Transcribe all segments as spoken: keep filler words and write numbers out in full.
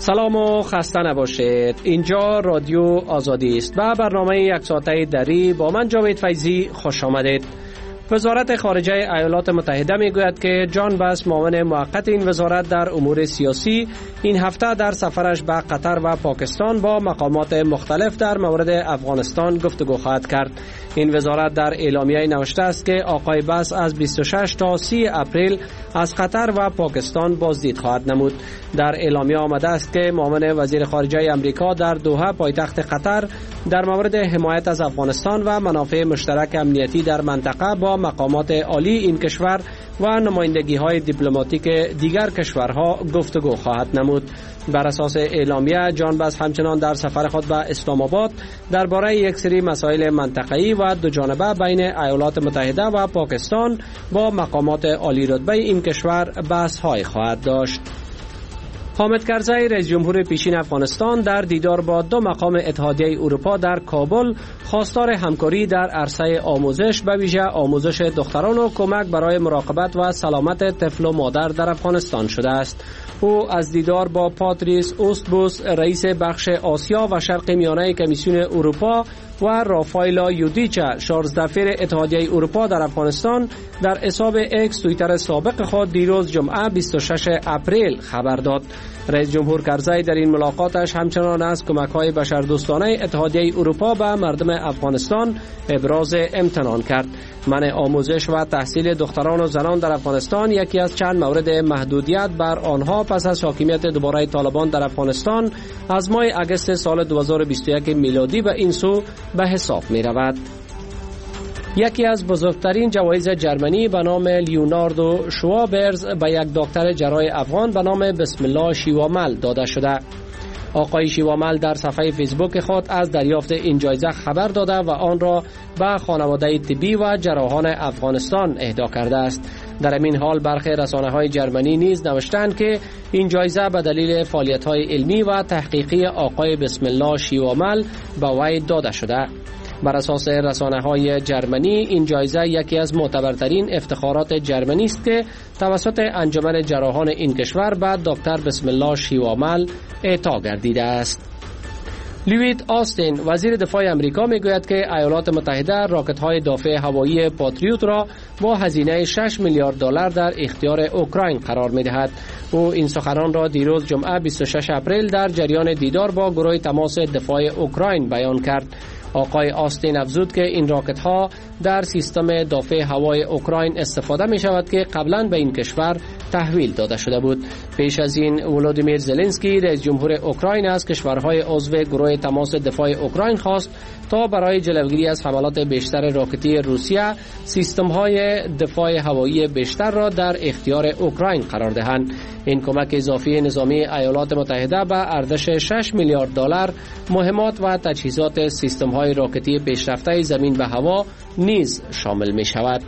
سلام و خسته نباشید. اینجا رادیو آزادی است و برنامه یک ساعته دری با من جاوید فیضی خوش آمدید. وزارت خارجه ایالات متحده میگوید که جان بس معاون موقت این وزارت در امور سیاسی این هفته در سفرش به قطر و پاکستان با مقامات مختلف در مورد افغانستان گفتگو خواهد کرد. این وزارت در اعلامیه نوشته است که آقای بس از بیست و شش تا سی اپریل از قطر و پاکستان بازدید خواهد نمود. در اعلامیه آمده است که معاون وزیر خارجه امریکا در دوحه پایتخت قطر در مورد حمایت از افغانستان و منافع مشترک امنیتی در منطقه با مقامات عالی این کشور و نمایندگی‌های دیپلماتیک دیگر کشورها گفتگو خواهد نمود. بر اساس اعلامیه جان بس همچنان در سفر خود به اسلام آباد درباره یک سری مسائل منطقه‌ای و دو جانبه بین ایالات متحده و پاکستان با مقامات عالی رتبه این کشور بحث‌های خواهد داشت. حامد کرزی رئیس جمهور پیشین افغانستان در دیدار با دو مقام اتحادیه اروپا در کابل خواستار همکاری در عرصه آموزش به ویژه آموزش دختران و کمک برای مراقبت و سلامت طفل و مادر در افغانستان شده است. او از دیدار با پاتریس اوستبوس رئیس بخش آسیا و شرق میانه کمیسیون اروپا و رافایلا یودیچا شارژدفیر اتحادیه اروپا در افغانستان در حساب اکس توییتر سابق خود دیروز جمعه بیست و شش اپریل خبر داد. رئیس جمهور کرزی در این ملاقاتش همچنان از کمک‌های بشردوستانه اتحادیه اروپا به مردم افغانستان ابراز امتنان کرد. منع آموزش و تحصیل دختران و زنان در افغانستان یکی از چند مورد محدودیت بر آنها پس از حاکمیت دوباره طالبان در افغانستان از ماه اگست سال دو هزار و بیست و یک میلادی به این سو به حساب می رود. یکی از بزرگترین جوایز جرمنی به نام لیوناردو شوابرز به یک دکتر جراح افغان به نام بسم الله شیوامل داده شده. آقای شیوامل در صفحه فیسبوک خود از دریافت این جایزه خبر داده و آن را به خانواده طبی و جراحان افغانستان اهدا کرده است. در این حال برخی رسانه‌های جرمنی نیز نوشتند که این جایزه به دلیل فعالیت‌های علمی و تحقیقی آقای بسم الله شیوامل به وی داده شده. بر اساس رسانه‌های جرمنی این جایزه یکی از معتبرترین افتخارات جرمنی است که توسط انجمن جراحان این کشور به دکتر بسم الله شیوامل اعطا گردیده است. لوید آستین وزیر دفاع امریکا میگوید که ایالات متحده راکت‌های دافع هوایی پاتریوت را با هزینه شش میلیارد دلار در اختیار اوکراین قرار می‌دهد. او این سخنان را دیروز جمعه بیست و شش اپریل در جریان دیدار با گروه تماس دفاع اوکراین بیان کرد. آقای آستین افزود که این راکت ها در سیستم دافع هوای اوکراین استفاده می شود که قبلا به این کشور تحویل داده شده بود. پیش از این ولودیمیر زلنسکی رئیس جمهور اوکراین از کشورهای عضو گروه تماس دفاع اوکراین خواست تا برای جلوگیری از حملات بیشتر راکتی روسیه سیستم های دفاع هوایی بیشتر را در اختیار اوکراین قرار دهند. این کمک اضافی نظامی ایالات متحده به ارزش شش میلیارد دلار مهمات و تجهیزات سیستم های راکتی پیشرفته زمین به هوا نیز شامل می شود.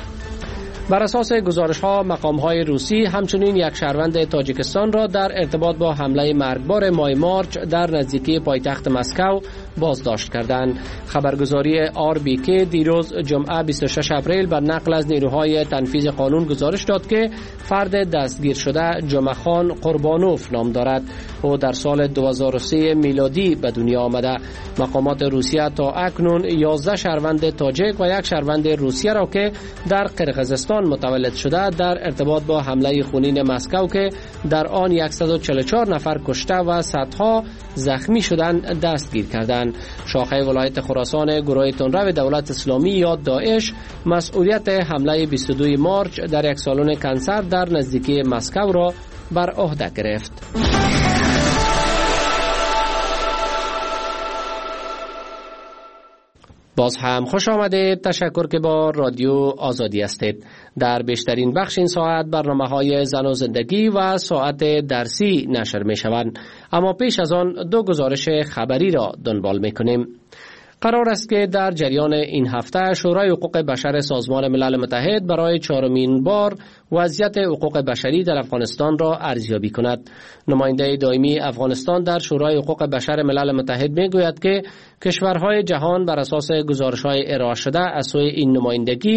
بر اساس گزارش‌ها مقام‌های روسی همچنین یک شهروند تاجیکستان را در ارتباط با حمله مرگبار ماه مارچ در نزدیکی پایتخت مسکو بازداشت کردند. خبرگزاری آر بی کی دیروز جمعه بیست و شش اپریل بر نقل از نیروهای تنفیذ قانون گزارش داد که فرد دستگیر شده جمعخان قربانوف نام دارد. او در سال دو هزار و سه میلادی به دنیا آمده. مقامات روسیه تا اکنون یازده شهروند تاجیک و یک شهروند روسیه را که در قرقیزستان متولد شده در ارتباط با حمله خونین مسکو که در آن صد و چهل و چهار نفر کشته و صدها زخمی شدند دستگیر کردند. شاخه ولایت خراسان گروه تندرو دولت اسلامی یا داعش مسئولیت حمله بیست و دو مارچ در یک سالن کنسرت در نزدیکی مسکو را بر عهده گرفت. باز هم خوش آمدید. تشکر که با رادیو آزادی هستید. در بیشترین بخش این ساعت برنامه‌های زن و زندگی و ساعت درسی نشر می شوند. اما پیش از آن دو گزارش خبری را دنبال می کنیم. قرار است که در جریان این هفته شورای حقوق بشر سازمان ملل متحد برای چهارمین بار وضعیت حقوق بشری در افغانستان را ارزیابی کند. نماینده دائمی افغانستان در شورای حقوق بشر ملل متحد میگوید که کشورهای جهان بر اساس گزارش‌های ارائه شده از سوی این نمایندگی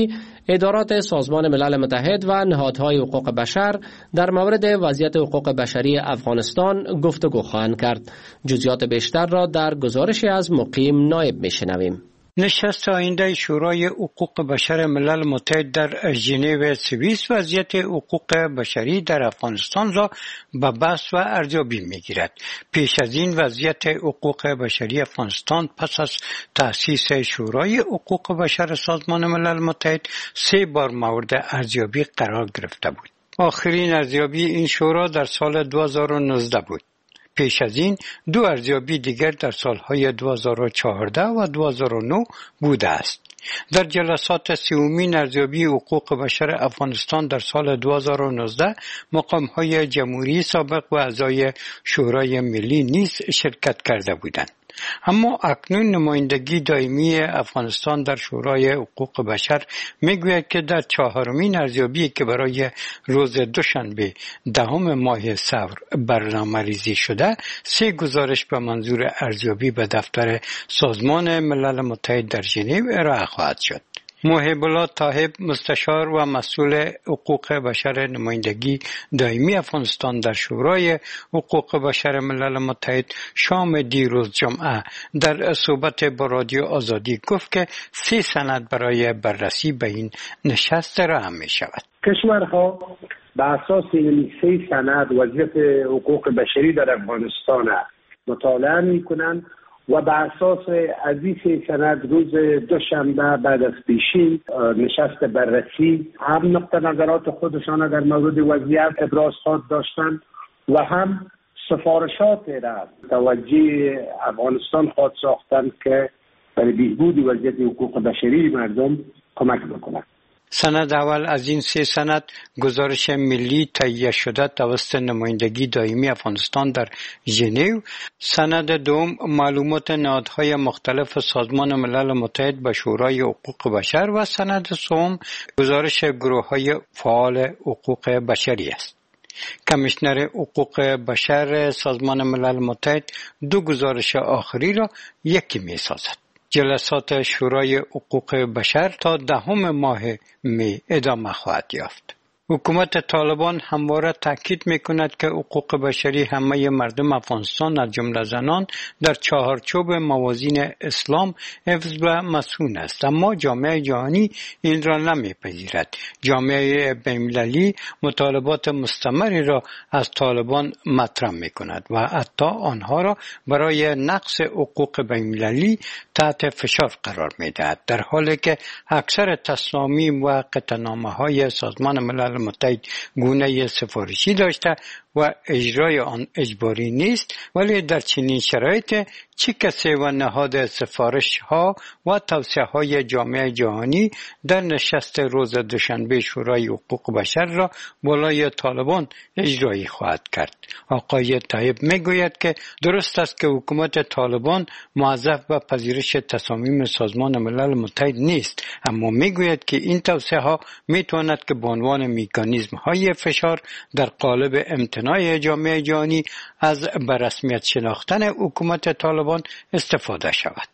ادارات سازمان ملل متحد و نهادهای حقوق بشر در مورد وضعیت حقوق بشری افغانستان گفتگو خواهند کرد. جزئیات بیشتر را در گزارشی از مقیم نایب میشنویم. نشست آینده شورای حقوق بشر ملل متحد در ژنو سوئیس وضعیت حقوق بشری در افغانستان را به بحث و ارزیابی می‌گیرد. پیش از این وضعیت حقوق بشری افغانستان پس از تأسیس شورای حقوق بشر سازمان ملل متحد سه بار مورد ارزیابی قرار گرفته بود. آخرین ارزیابی این شورا در سال دو هزار و نوزده بود. پیش از این دو ارزیابی دیگر در سالهای دو هزار و چهارده و دو هزار و نه بوده است. در جلسات سومین ارزیابی حقوق بشر افغانستان در سال دو هزار و نوزده مقام‌های جمهوری سابق و اعضای شورای ملی نیز شرکت کرده بودند. اما اکنون نمایندگی دائمی افغانستان در شورای حقوق بشر میگوید که در چهارمین ارزیابی که برای روز دوشنبه دهم ماه صفر برنامه‌ریزی شده، سه گزارش به منظور ارزیابی به دفتر سازمان ملل متحد در ژنو ارائه خواهد شد. محب الله طاهب مستشار و مسئول حقوق بشر نمایندگی دائمی افغانستان در شورای حقوق بشر ملل متحد شام دیروز جمعه در صحبت با رادیو آزادی گفت که سه سند برای بررسی به این نشست ارائه می شود. کشورها به اساس این سه سند وضعیت حقوق بشری در افغانستان مطالعه می کنند و به اساس از این سه سند روز دوشنبه بعد از پیشین نشست بررسی هم نقطه نظرات خودشان در مورد وضعیت ابراز خواهد داشتند و هم سفارشات را توجه افغانستان خواهد ساختند که برای بهبود وضعیت حقوق بشری مردم کمک بکنند. سند اول از این سه سند گزارش ملی تهیه شده توسط نمایندگی دائمی افغانستان در ژنو، سند دوم معلومات نهادهای مختلف سازمان ملل متحد به شورای حقوق بشر و سند سوم گزارش گروه‌های فعال حقوق بشری است. کمیشنر حقوق بشر سازمان ملل متحد دو گزارش آخری را یکی می‌سازد. جلسات شورای حقوق بشر تا دهم ماه می ادامه خواهد یافت. حکومت طالبان همواره تاکید می‌کند که حقوق بشری همه مردم افغانستان از جمله زنان در چهارچوب موازین اسلام حفظ و مصون است، اما جامعه جهانی این را نمی‌پذیرد. جامعه بین‌المللی مطالبات مستمری را از طالبان مطرح می‌کند و حتی آنها را برای نقض حقوق بین‌المللی تحت فشار قرار می‌دهد، در حالی که اکثر تصامیم و قطعنامه‌های سازمان ملل متحد گونه سفارشی داشته و اجرای آن اجباری نیست، ولی در چنین شرایط چه کسی و نهاد سفارش ها و توصیه های جامعه جهانی در نشست روز دوشنبه شورای حقوق بشر را بالای طالبان اجرایی خواهد کرد. آقای طیب میگوید که درست است که حکومت طالبان موظف به پذیرش تصامیم سازمان ملل متحد نیست، اما میگوید که این توصیه ها میتواند که به عنوان مکانیزم های فشار در قالب امتناع جامعه جهانی از به رسمیت شناختن حکومت طالبان استفاده شود.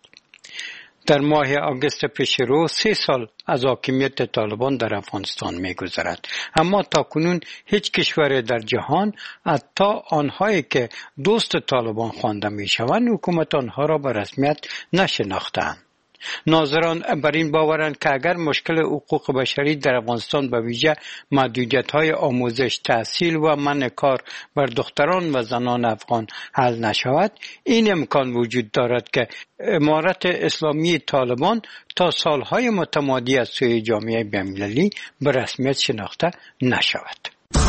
در ماه آگوست پیش رو سه سال از حاکمیت طالبان در افغانستان می‌گذرد، اما تاکنون هیچ کشور در جهان، حتی آنهایی که دوست طالبان خوانده می‌شوند، حکومت آنها را به رسمیت نشناختند. ناظران بر این باورند که اگر مشکل حقوق بشری در افغانستان به ویژه محدودیت‌های آموزش، تحصیل و منع کار بر دختران و زنان افغان حل نشود، این امکان وجود دارد که امارت اسلامی طالبان تا سالهای متمادی از سوی جامعه بین‌المللی به رسمیت شناخته نشود.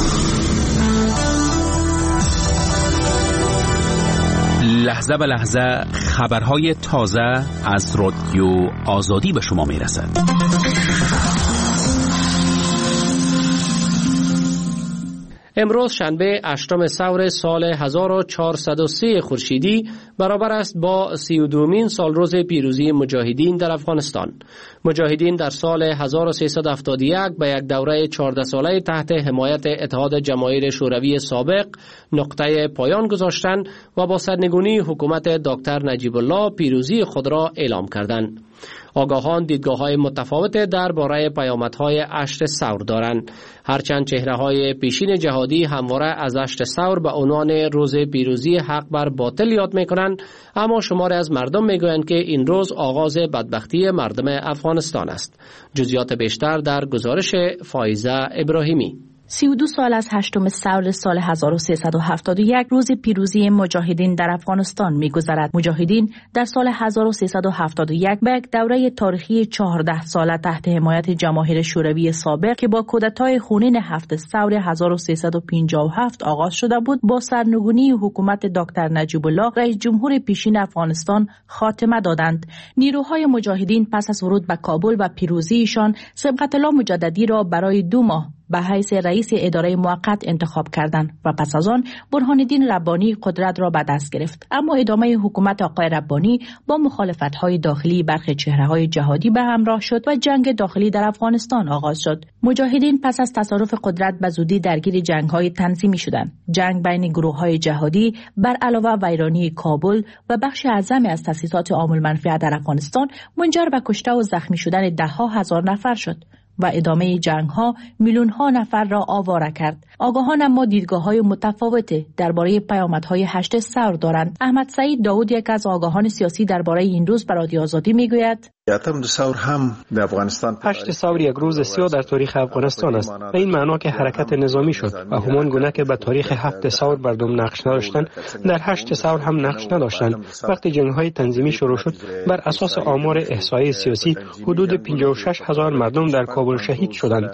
لحظه به لحظه خبرهای تازه از رادیو آزادی به شما میرسد. امروز شنبه هشتم سور سال هزار و چهارصد و سه خورشیدی برابر است با سی و دومین سال روز پیروزی مجاهدین در افغانستان. مجاهدین در سال هزار و سیصد و هفتاد و یک به یک دوره چهارده ساله تحت حمایت اتحاد جماهیر شوروی سابق نقطه پایان گذاشتند و با سرنگونی حکومت دکتر نجیب الله پیروزی خود را اعلام کردند. آگاهان دیدگاه‌های متفاوت درباره پیامدهای اشت ثور دارند. هرچند چهره‌های پیشین جهادی همواره از اشت ثور به عنوان روز پیروزی حق بر باطل یاد می‌کنند، اما شماری از مردم می‌گویند که این روز آغاز بدبختی مردم افغانستان است. جزئیات بیشتر در گزارش فایزه ابراهیمی. سی و دو سال از هشتم ثور سال هزار و سیصد و هفتاد و یک روز پیروزی مجاهدین در افغانستان می‌گذرد. مجاهدین در سال هزار و سیصد و هفتاد و یک به یک دوره تاریخی چهارده ساله تحت حمایت جماهیر شوروی سابق که با کودتای خونین هفت ثور هزار و سیصد و پنجاه و هفت آغاز شده بود، با سرنگونی حکومت دکتر نجیب الله رئیس جمهور پیشین افغانستان خاتمه دادند. نیروهای مجاهدین پس از ورود به کابل و پیروزیشان صبغت الله مجددی را برای دو ماه به حیث رئیس اداره موقت انتخاب کردند و پس از آن برهان الدین ربانی قدرت را به دست گرفت. اما ادامه حکومت آقای ربانی با مخالفت‌های داخلی برخی چهره‌های جهادی به همراه شد و جنگ داخلی در افغانستان آغاز شد. مجاهدین پس از تصرف قدرت به زودی درگیر جنگ‌های تنظیمی شدند. جنگ بین گروه‌های جهادی بر علاوه ویرانی کابل و بخش اعظمی از تأسیسات عام المنفعه در افغانستان منجر به کشته و زخمی شدن ده‌ها هزار نفر شد و ادامه جنگ ها میلیون ها نفر را آواره کرد. آگاهان اما دیدگاه های متفاوت درباره پیامدهای هشت ثور دارند. احمد سعید داود، یک از آگاهان سیاسی، درباره این روز به رادیو آزادی میگوید: هشت ثور یک روز سیاه در تاریخ افغانستان است. به این معنا که حرکت نظامی شد و همان گونه که به تاریخ هفت ثور مردم نقش نداشتند، در هشت ثور هم نقش نداشتند. وقتی جنگ‌های تنظیمی شروع شد، بر اساس آمار احصایی سیاسی حدود پنجاه و شش هزار مردم در کابل شهید شدند.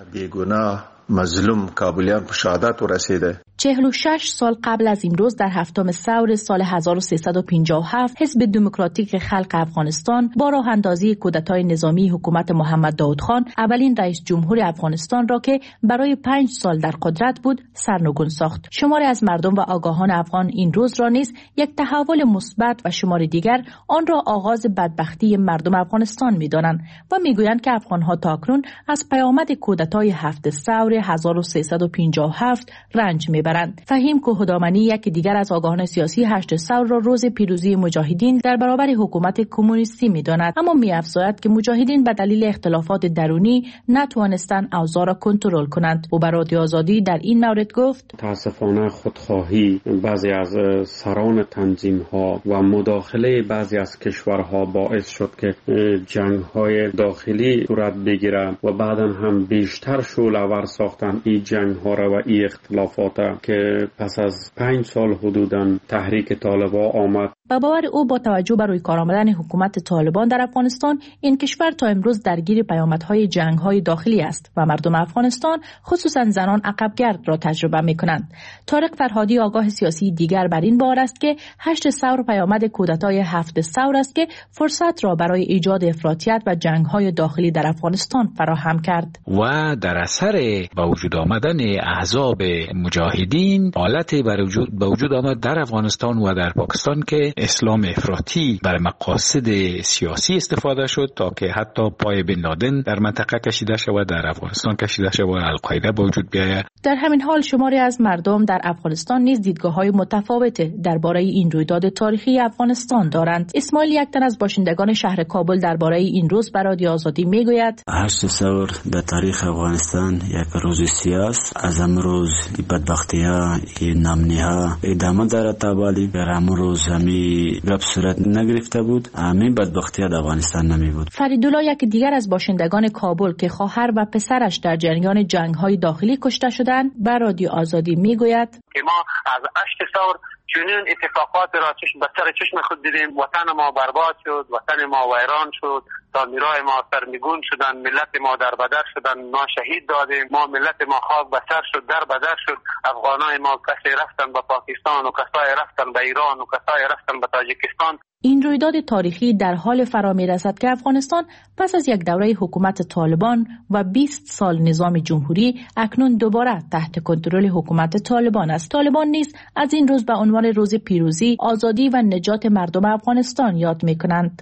مظلوم کابلیان به شهادت رسیده. چهل و شش سال قبل از امروز در هفتم ثور سال هزار و سیصد و پنجاه و هفت حزب دموکراتیک خلق افغانستان با راه اندازی کودتای نظامی حکومت محمد داود خان اولین رئیس جمهور افغانستان را که برای پنج سال در قدرت بود سرنگون ساخت. شماری از مردم و آگاهان افغان این روز را نیز یک تحول مثبت و شمار دیگر آن را آغاز بدبختی مردم افغانستان می‌دانند و می‌گویند که افغان‌ها تاکنون از پیامد کودتای هفت ثور هزار و سیصد و پنجاه و هفت رنج میبرند. فهیم کوهدامنی، یک دیگر از آگاهان سیاسی، هشت ثور را روز پیروزی مجاهدین در برابر حکومت کمونیستی میداند، اما میافزاید که مجاهدین به دلیل اختلافات درونی نتوانستند اوضاع را کنترل کنند. او به رادیو آزادی در این مورد گفت: متاسفانه خودخواهی بعضی از سران تنظیم ها و مداخله بعضی از کشورها باعث شد که جنگ های داخلی صورت بگیره و بعدا هم بیشتر شعله‌ور ساختن این جنگ ها را و این اختلافات که پس از پنج سال حدوداً تحریک طالبان آمد. با باور او با توجه بر روی کار آمدن حکومت طالبان در افغانستان، این کشور تا امروز درگیر پیامدهای جنگ‌های داخلی است و مردم افغانستان خصوصا زنان عقبگرد را تجربه می‌کنند. طارق فرهادی، آگاه سیاسی دیگر، بر این باور است که هشت ثور پیامد کودتای هفت ثور است که فرصت را برای ایجاد افراطیت و جنگ‌های داخلی در افغانستان فراهم کرد و در اثر با وجود آمدن احزاب مجاهدین حالتی بر وجود با وجود آمد در افغانستان و در پاکستان که اسلام افراطی بر مقاصد سیاسی استفاده شد تا که حتی پای بن لادن در منطقه کشیده شود، در افغانستان کشیده شود و القاعده به وجود بیاید. در همین حال شماری از مردم در افغانستان نیز دیدگاه‌های متفاوت درباره این رویداد تاریخی افغانستان دارند. اسماعیل، یک تن از باشندگان شهر کابل، درباره این روز به رادیو آزادی میگوید: هشت ثور در تاریخ افغانستان یک روز سیاسی از امروز بدبختی‌ها، نامنی‌ها ادامه دارد تا ولی در امروز همی گپ صورت نگرفته بود، همین بدبختی‌ها در افغانستان نمی بود. فریدالله، یک دیگر از باشندگان کابل که خواهر و پسرش در جریان جنگ‌های داخلی کشته شدند، به رادیو آزادی میگوید که ما از هشت ثور چنین اتفاقات را چشم به سر چشم خود دیدیم. وطن ما برباد شد، وطن ما ویران شد، تعمیرهای ما سرنگون شدن، ملت ما در بدر شدن، ما شهید دادیم، ما ملت ما خاک به سر شد، در بدر شد. افغانای ما کسی رفتن به پاکستان و کسای رفتن به ایران و کسای رفتن به تاجیکستان. این رویداد تاریخی در حال فرا می‌رسد که افغانستان پس از یک دوره حکومت طالبان و بیست سال نظام جمهوری اکنون دوباره تحت کنترل حکومت طالبان است. طالبان نیز از این روز به عنوان روز پیروزی، آزادی و نجات مردم افغانستان یاد می‌کنند.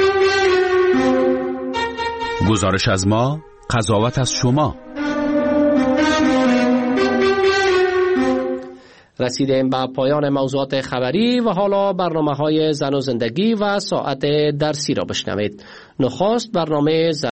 گزارش از ما، قضاوت از شما. رسیدیم به پایان موضوعات خبری و حالا برنامه های زن و زندگی و ساعت درسی را بشنوید. نخست برنامه زن